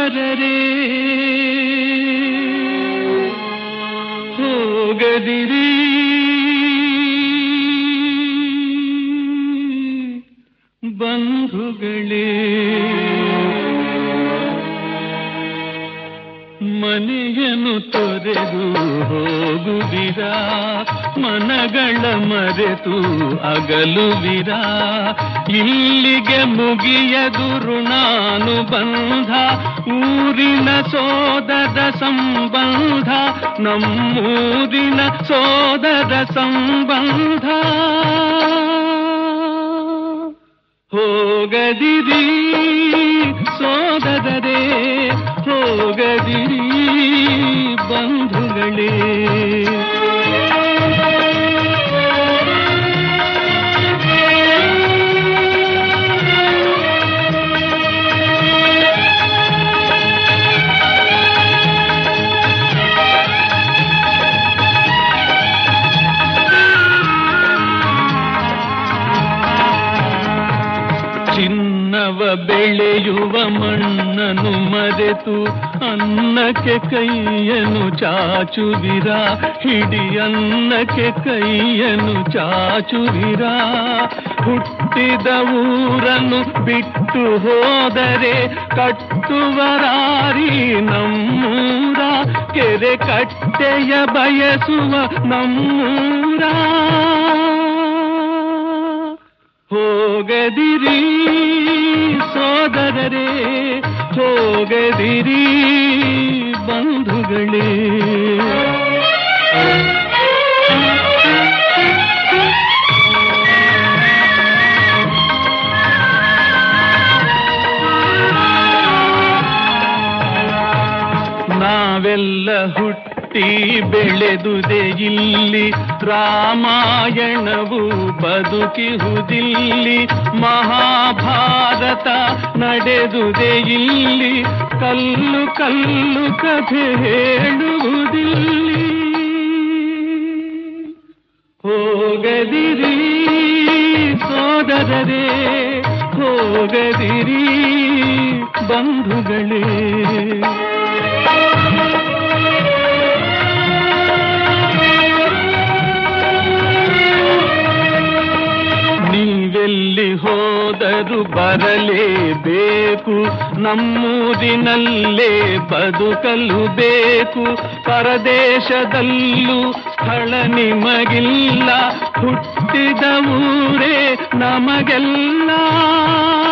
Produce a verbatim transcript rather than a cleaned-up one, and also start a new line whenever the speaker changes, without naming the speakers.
ಸೋದರರೇ ಹೋಗದಿರಿ, ಬಂಧುಗಳೇ ಮನೆಯನ್ನು ತೊರೆದು ಹೋಗುವಿರಾ, ಮನಗಳ ಮರೆತು ಅಗಲುವಿರಾ. ಇಲ್ಲಿಗೆ ಮುಗಿಯದು ಋಣಾನುಬಂಧ, ಊರಿನ ಸೋದರ ಸಂಬಂಧ, ನಮ್ಮೂರಿನ ಸೋದರ ಸಂಬಂಧ. ಹೋಗದಿರಿ ಸೋದರರೇ, ಹೋಗದಿರಿ ಬಂಧುಗಳೇ. ಚಿನ್ನವ ಬೆಳೆಯುವ ಮಣ್ಣನ್ನು ಮರೆತು ಅನ್ನಕ್ಕೆ ಕೈಯನ್ನು ಚಾಚುವಿರಾ, ಹಿಡಿ ಅನ್ನಕ್ಕೆ ಕೈಯನ್ನು ಚಾಚುವಿರಾ. ಹುಟ್ಟಿದ ಊರನ್ನು ಬಿಟ್ಟು ಹೋದರೆ ಕಟ್ಟುವರಾರಿ ನಮ್ಮೂರ, ಕೆರೆ ಕಟ್ಟೆಯ ಬಯಸುವ ನಮ್ಮೂರ. ಹೋಗದಿರಿ ಸೋದರರೇ, ಹೋಗದಿರಿ ಬಂಧುಗಳೇ. ನಾವೆಲ್ಲ ಹುಟ್ಟಿ ಬೆಳೆದುದೇ ಇಲ್ಲಿ, ರಾಮಾಯಣವು ಬದುಕಿಹುದಿಲ್ಲಿ, ಮಹಾಭಾರತ ನಡೆದುದೇ ಇಲ್ಲಿ, ಕಲ್ಲು ಕಲ್ಲು ಕಥೆ ಹೇಳುವುದಿಲ್ಲಿ. ಹೋಗದಿರಿ ಸೋದರರೇ, ಹೋಗದಿರಿ ಬಂಧುಗಳೇ. ನೀವೆಲ್ಲಿ ಹೋದರೂ ಬರಲೇಬೇಕು, ನಮ್ಮೂರಿನಲ್ಲೇ ಬದುಕಲು ಬೇಕು. ಪರದೇಶದಲ್ಲೂ ಸ್ಥಳ ನಿಮಗಿಲ್ಲ, ಹುಟ್ಟಿದ ಊರೇ ನಮಗೆಲ್ಲ.